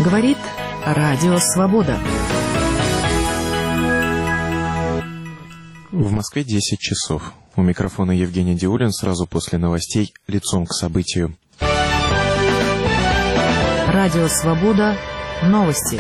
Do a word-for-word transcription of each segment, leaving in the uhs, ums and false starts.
Говорит Радио Свобода. В Москве десять часов. У микрофона Евгений Диулин. Сразу после новостей лицом к событию. Радио Свобода. Новости.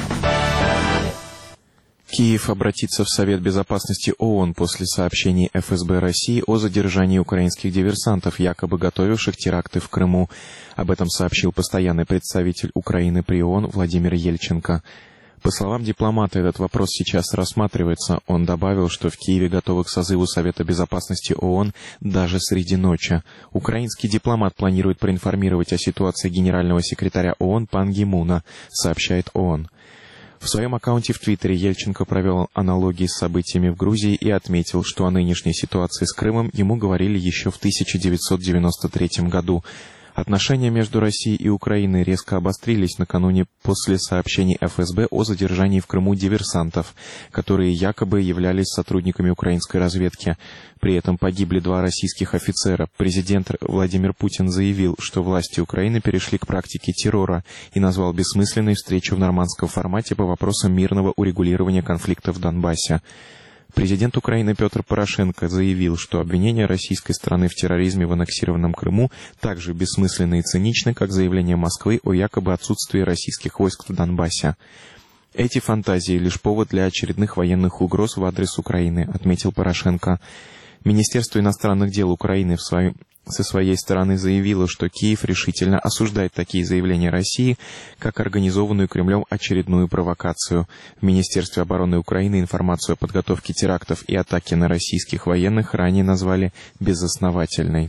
Киев обратится в Совет Безопасности ООН после сообщений эф эс бэ России о задержании украинских диверсантов, якобы готовивших теракты в Крыму. Об этом сообщил постоянный представитель Украины при ООН Владимир Ельченко. По словам дипломата, этот вопрос сейчас рассматривается. Он добавил, что в Киеве готовы к созыву Совета Безопасности ООН даже среди ночи. Украинский дипломат планирует проинформировать о ситуации генерального секретаря ООН Пан Ги Муна, сообщает ООН. В своем аккаунте в Твиттере Ельченко провел аналогии с событиями в Грузии и отметил, что о нынешней ситуации с Крымом ему говорили еще в тысяча девятьсот девяносто третьем году. Отношения между Россией и Украиной резко обострились накануне после сообщений эф эс бэ о задержании в Крыму диверсантов, которые якобы являлись сотрудниками украинской разведки. При этом погибли два российских офицера. Президент Владимир Путин заявил, что власти Украины перешли к практике террора и назвал бессмысленной встречу в нормандском формате по вопросам мирного урегулирования конфликта в Донбассе. Президент Украины Петр Порошенко заявил, что обвинения российской стороны в терроризме в аннексированном Крыму так же бессмысленны и циничны, как заявление Москвы о якобы отсутствии российских войск в Донбассе. Эти фантазии — лишь повод для очередных военных угроз в адрес Украины, отметил Порошенко. Министерство иностранных дел Украины в своем со своей стороны заявило, что Киев решительно осуждает такие заявления России, как организованную Кремлем очередную провокацию. В Министерстве обороны Украины информацию о подготовке терактов и атаке на российских военных ранее назвали безосновательной.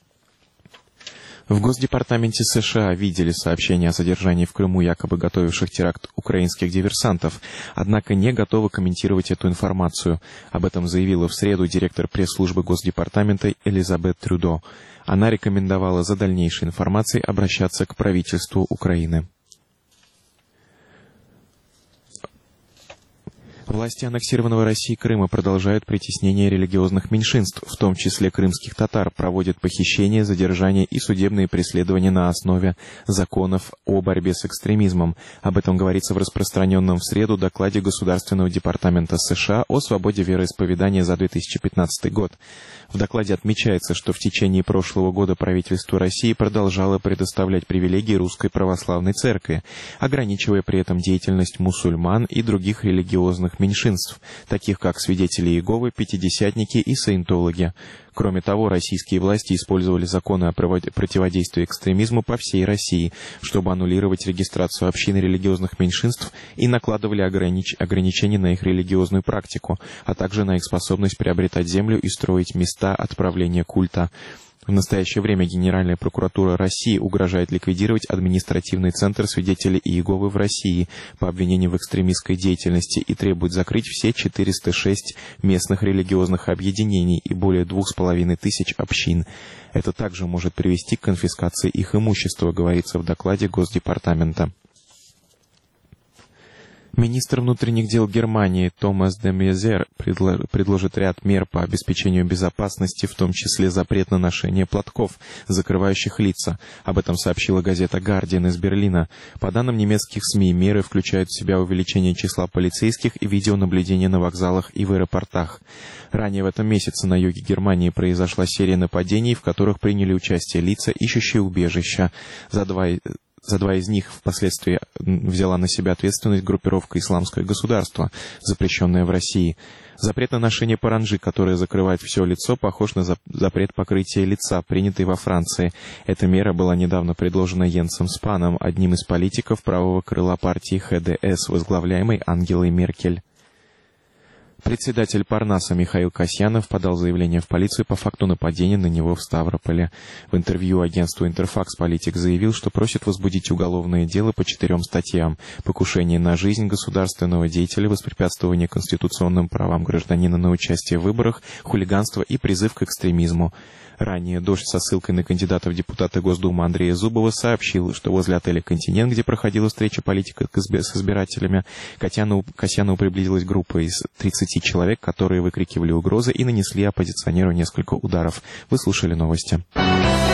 В Госдепартаменте США видели сообщения о задержании в Крыму якобы готовивших теракт украинских диверсантов, однако не готовы комментировать эту информацию. Об этом заявила в среду директор пресс-службы Госдепартамента Элизабет Трюдо. Она рекомендовала за дальнейшей информацией обращаться к правительству Украины. Власти аннексированного Россией Крыма продолжают притеснение религиозных меньшинств, в том числе крымских татар, проводят похищения, задержания и судебные преследования на основе законов о борьбе с экстремизмом. Об этом говорится в распространенном в среду докладе Государственного департамента США о свободе вероисповедания за две тысячи пятнадцатый год. В докладе отмечается, что в течение прошлого года правительство России продолжало предоставлять привилегии Русской Православной Церкви, ограничивая при этом деятельность мусульман и других религиозных меньшинств, таких как свидетели Иеговы, пятидесятники и саентологи. Кроме того, российские власти использовали законы о противодействии экстремизму по всей России, чтобы аннулировать регистрацию общин религиозных меньшинств и накладывали огранич... ограничения на их религиозную практику, а также на их способность приобретать землю и строить места отправления культа. В настоящее время Генеральная прокуратура России угрожает ликвидировать административный центр свидетелей Иеговы в России по обвинению в экстремистской деятельности и требует закрыть все четыреста шесть местных религиозных объединений и более двух с половиной тысяч общин. Это также может привести к конфискации их имущества, говорится в докладе Госдепартамента. Министр внутренних дел Германии Томас де Мезер предложит ряд мер по обеспечению безопасности, в том числе запрет на ношение платков, закрывающих лица. Об этом сообщила газета «Гардиан» из Берлина. По данным немецких СМИ, меры включают в себя увеличение числа полицейских и видеонаблюдение на вокзалах и в аэропортах. Ранее в этом месяце на юге Германии произошла серия нападений, в которых приняли участие лица, ищущие убежища. За два За два из них впоследствии взяла на себя ответственность группировка «Исламское государство», запрещенная в России. Запрет на ношение паранджи, которое закрывает все лицо, похож на запрет покрытия лица, принятый во Франции. Эта мера была недавно предложена Йенсом Спаном, одним из политиков правого крыла партии ха дэ эс, возглавляемой Ангелой Меркель. Председатель Парнаса Михаил Касьянов подал заявление в полицию по факту нападения на него в Ставрополе. В интервью агентству «Интерфакс» политик заявил, что просит возбудить уголовное дело по четырем статьям: покушение на жизнь государственного деятеля, воспрепятствование конституционным правам гражданина на участие в выборах, хулиганство и призыв к экстремизму. Ранее «Дождь» со ссылкой на кандидата в депутаты Госдумы Андрея Зубова сообщил, что возле отеля «Континент», где проходила встреча политика с избирателями, Касьянову, Касьянову приблизилась группа из тридцати человек, которые выкрикивали угрозы и нанесли оппозиционеру несколько ударов. Вы слушали новости.